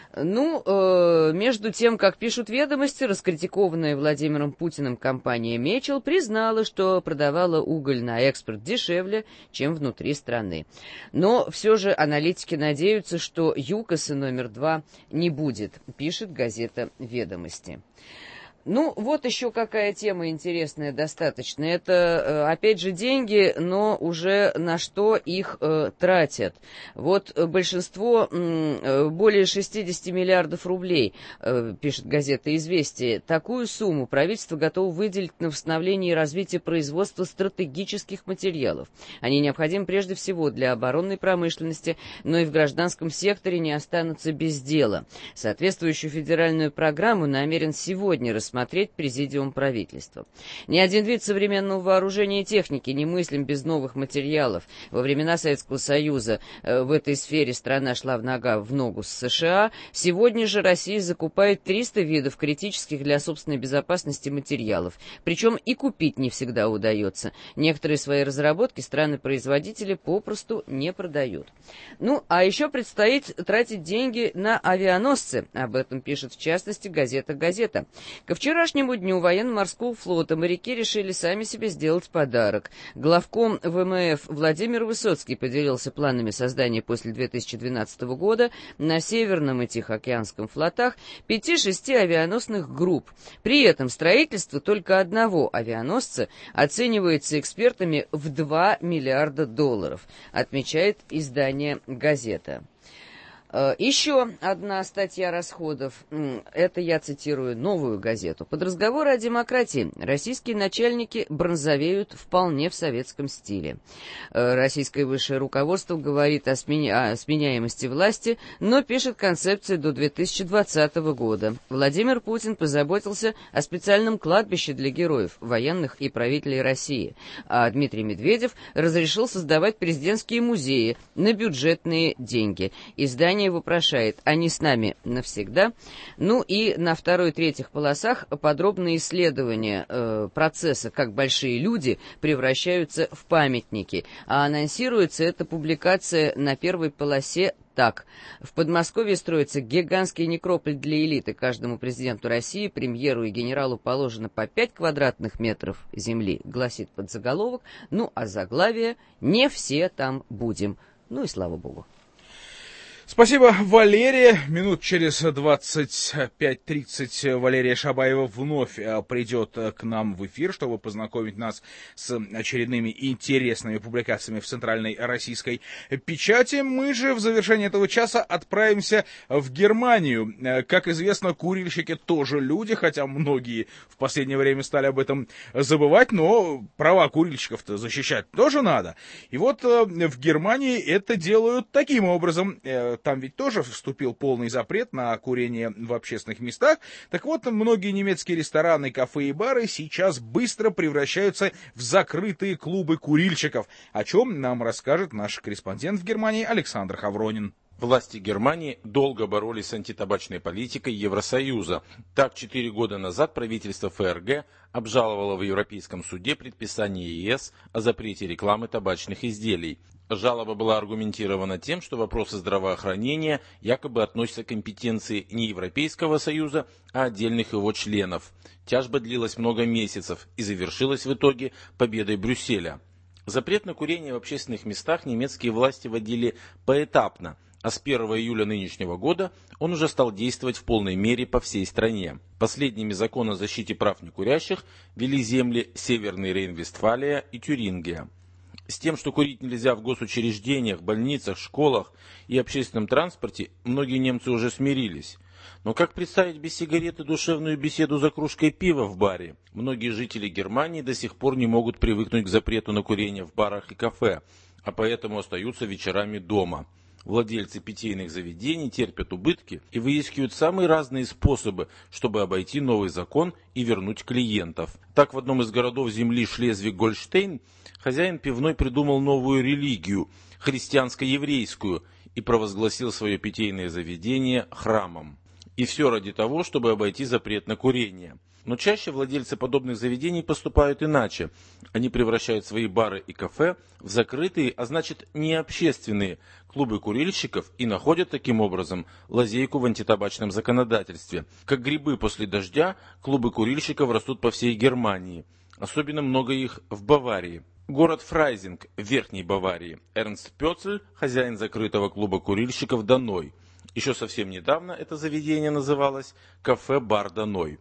Ну, между тем, как пишут «Ведомости», раскритикованная Владимиром Путиным компания «Мечел» признала, что продавала уголь на экспорт дешевле, чем внутри страны. Но все же аналитики надеются, что ЮКОСа номер 2 не будет, пишет газета «Ведомости». Ну, вот еще какая тема интересная достаточно. Это, опять же, деньги, но уже на что их тратят. Вот большинство, более 60 миллиардов рублей, пишет газета «Известия». Такую сумму правительство готово выделить на восстановление и развитие производства стратегических материалов. Они необходимы прежде всего для оборонной промышленности, но и в гражданском секторе не останутся без дела. Соответствующую федеральную программу намерен сегодня рассмотреть рассмотреть Президиум правительства. Ни один вид современного вооружения и техники немыслим без новых материалов. Во времена Советского Союза в этой сфере страна шла в ногу с США. Сегодня же Россия закупает 300 видов критических для собственной безопасности материалов. Причем и купить не всегда удается. Некоторые свои разработки страны-производители попросту не продают. Ну, а еще предстоит тратить деньги на авианосцы. Об этом пишет, в частности, газета «Газета». Ко вчерашнему дню военно-морского флота моряки решили сами себе сделать подарок. Главком ВМФ Владимир Высоцкий поделился планами создания после 2012 года на Северном и Тихоокеанском флотах 5-6 авианосных групп. При этом строительство только одного авианосца оценивается экспертами в $2 миллиарда, отмечает издание «Газета». Еще одна статья расходов, это я цитирую «Новую газету». Под разговоры о демократии российские начальники бронзовеют вполне в советском стиле. Российское высшее руководство говорит о сменяемости власти, но пишет концепцию до 2020 года. Владимир Путин позаботился о специальном кладбище для героев, военных и правителей России, а Дмитрий Медведев разрешил создавать президентские музеи на бюджетные деньги. Издание вопрошает, они с нами навсегда? Ну и на 2-3 полосах подробные исследования процесса, как большие люди превращаются в памятники. А анонсируется эта публикация на первой полосе так. В Подмосковье строится гигантский некрополь для элиты. Каждому президенту России, премьеру и генералу положено по 5 квадратных метров земли, гласит подзаголовок. Ну а заглавие «Не все там будем». Ну и слава богу. Спасибо, Валерия. Минут через 25-30 Валерия Шабаева вновь придет к нам в эфир, чтобы познакомить нас с очередными интересными публикациями в центральной российской печати. Мы же в завершении этого часа отправимся в Германию. Как известно, курильщики тоже люди, хотя многие в последнее время стали об этом забывать, но права курильщиков-то защищать тоже надо. И вот в Германии это делают таким образом. Там ведь тоже вступил полный запрет на курение в общественных местах. Так вот, многие немецкие рестораны, кафе и бары сейчас быстро превращаются в закрытые клубы курильщиков, о чем нам расскажет наш корреспондент в Германии Александр Хавронин. Власти Германии долго боролись с антитабачной политикой Евросоюза. Так, 4 года назад правительство ФРГ обжаловало в Европейском суде предписание ЕС о запрете рекламы табачных изделий. Жалоба была аргументирована тем, что вопросы здравоохранения якобы относятся к компетенции не Европейского Союза, а отдельных его членов. Тяжба длилась много месяцев и завершилась в итоге победой Брюсселя. Запрет на курение в общественных местах немецкие власти вводили поэтапно, а с 1 июля нынешнего года он уже стал действовать в полной мере по всей стране. Последними законы о защите прав некурящих ввели земли Северной Рейн-Вестфалия и Тюрингия. С тем, что курить нельзя в госучреждениях, больницах, школах и общественном транспорте, многие немцы уже смирились. Но как представить без сигареты душевную беседу за кружкой пива в баре? Многие жители Германии до сих пор не могут привыкнуть к запрету на курение в барах и кафе, а поэтому остаются вечерами дома. Владельцы питейных заведений терпят убытки и выискивают самые разные способы, чтобы обойти новый закон и вернуть клиентов. Так, в одном из городов земли Шлезвиг-Гольштейн хозяин пивной придумал новую религию – христианско-еврейскую, и провозгласил свое питейное заведение храмом. И все ради того, чтобы обойти запрет на курение. Но чаще владельцы подобных заведений поступают иначе. Они превращают свои бары и кафе в закрытые, а значит не общественные, клубы курильщиков и находят таким образом лазейку в антитабачном законодательстве. Как грибы после дождя, клубы курильщиков растут по всей Германии. Особенно много их в Баварии. Город Фрайзинг в Верхней Баварии. Эрнст Пёцель, хозяин закрытого клуба курильщиков «Даной». Еще совсем недавно это заведение называлось «Кафе-бар Даной».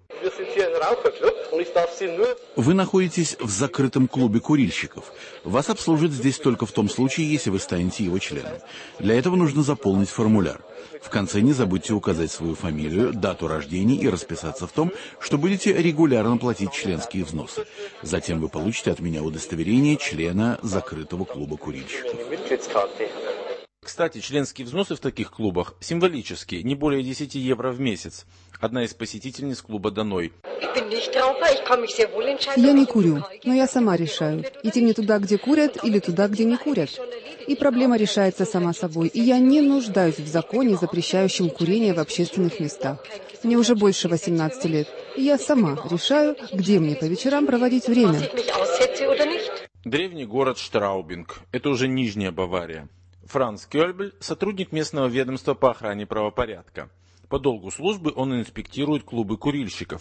Вы находитесь в закрытом клубе курильщиков. Вас обслужат здесь только в том случае, если вы станете его членом. Для этого нужно заполнить формуляр. В конце не забудьте указать свою фамилию, дату рождения и расписаться в том, что будете регулярно платить членские взносы. Затем вы получите от меня удостоверение члена закрытого клуба курильщиков. Кстати, членские взносы в таких клубах символические, не более 10 евро в месяц. Одна из посетительниц клуба Даной. Я не курю, но я сама решаю, идти мне туда, где курят, или туда, где не курят. И проблема решается сама собой. И я не нуждаюсь в законе, запрещающем курение в общественных местах. Мне уже больше 18 лет, и я сама решаю, где мне по вечерам проводить время. Древний город Штраубинг. Это уже Нижняя Бавария. Франц Кёльбель – сотрудник местного ведомства по охране правопорядка. По долгу службы он инспектирует клубы курильщиков.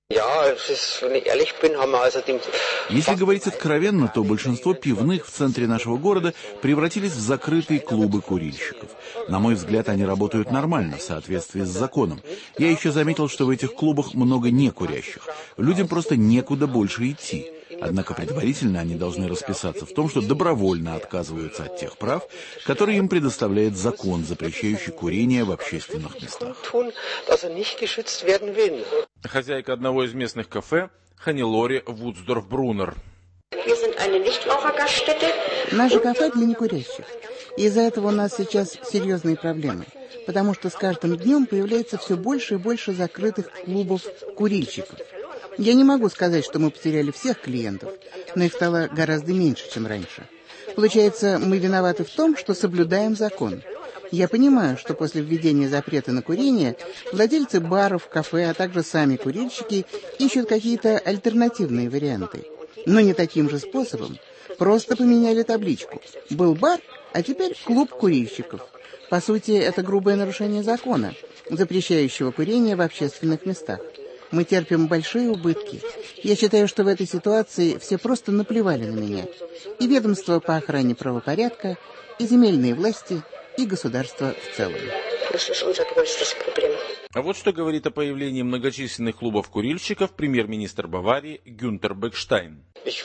Если говорить откровенно, то большинство пивных в центре нашего города превратились в закрытые клубы курильщиков. На мой взгляд, они работают нормально, в соответствии с законом. Я еще заметил, что в этих клубах много некурящих. Людям просто некуда больше идти. Однако предварительно они должны расписаться в том, что добровольно отказываются от тех прав, которые им предоставляет закон, запрещающий курение в общественных местах. Хозяйка одного из местных кафе Ханнелоре Вудсдорф-Брунер. Наше кафе для некурящих. Из-за этого у нас сейчас серьезные проблемы, потому что с каждым днем появляется все больше и больше закрытых клубов курильщиков. Я не могу сказать, что мы потеряли всех клиентов, но их стало гораздо меньше, чем раньше. Получается, мы виноваты в том, что соблюдаем закон. Я понимаю, что после введения запрета на курение владельцы баров, кафе, а также сами курильщики ищут какие-то альтернативные варианты. Но не таким же способом. Просто поменяли табличку. Был бар, а теперь клуб курильщиков. По сути, это грубое нарушение закона, запрещающего курение в общественных местах. Мы терпим большие убытки. Я считаю, что в этой ситуации все просто наплевали на меня. И ведомство по охране правопорядка, и земельные власти, и государство в целом. А вот что говорит о появлении многочисленных клубов курильщиков премьер-министр Баварии Гюнтер Бекштайн.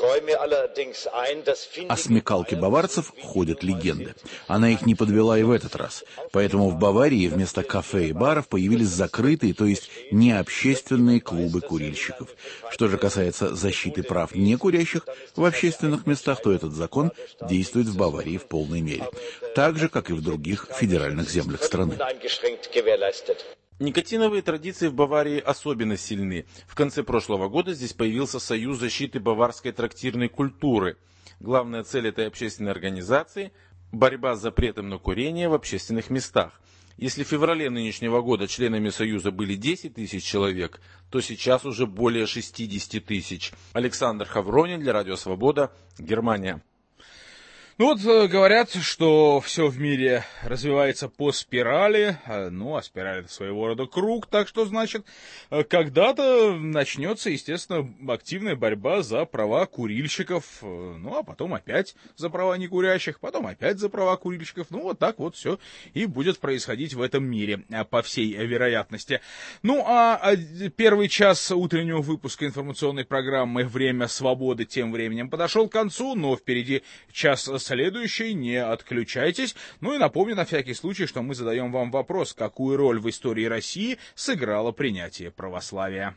О смекалке баварцев ходят легенды. Она их не подвела и в этот раз. Поэтому в Баварии вместо кафе и баров появились закрытые, то есть необщественные клубы курильщиков. Что же касается защиты прав некурящих в общественных местах, то этот закон действует в Баварии в полной мере. Так же, как и в других федеральных землях страны. Никотиновые традиции в Баварии особенно сильны. В конце прошлого года здесь появился Союз защиты баварской трактирной культуры. Главная цель этой общественной организации – борьба с запретом на курение в общественных местах. Если в феврале нынешнего года членами Союза были 10 тысяч человек, то сейчас уже более 60 тысяч. Александр Хавронин для Радио Свобода, Германия. Ну вот говорят, что все в мире развивается по спирали, ну а спираль это своего рода круг, так что значит когда-то начнется, естественно, активная борьба за права курильщиков, ну а потом опять за права некурящих, потом опять за права курильщиков, ну вот так вот все и будет происходить в этом мире, по всей вероятности. Ну а первый час утреннего выпуска информационной программы «Время свободы» тем временем подошел к концу, но впереди час следующий, не отключайтесь. Ну и напомню на всякий случай, что мы задаем вам вопрос, какую роль в истории России сыграло принятие православия.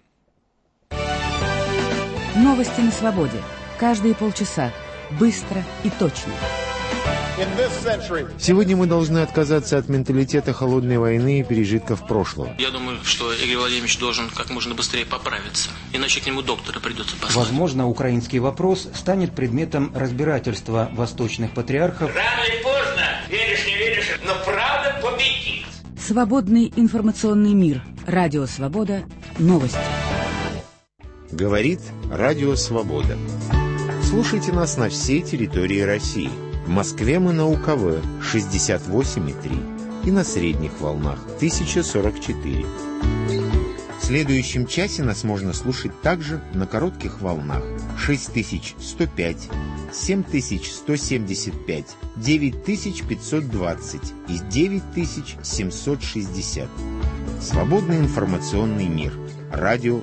Новости на свободе. Каждые полчаса. Быстро и точно. Сегодня мы должны отказаться от менталитета холодной войны и пережитков прошлого. Я думаю, что Игорь Владимирович должен как можно быстрее поправиться, иначе к нему доктора придется послать. Возможно, украинский вопрос станет предметом разбирательства восточных патриархов. Рано или поздно, веришь, не веришь, но правда победит. Свободный информационный мир. Радио Свобода. Новости. Говорит Радио Свобода. Слушайте нас на всей территории России. В Москве мы на УКВ 68,3 и на средних волнах 1044. В следующем часе нас можно слушать также на коротких волнах 6105, 7175, 9520 и 9760. Свободный информационный мир. Радио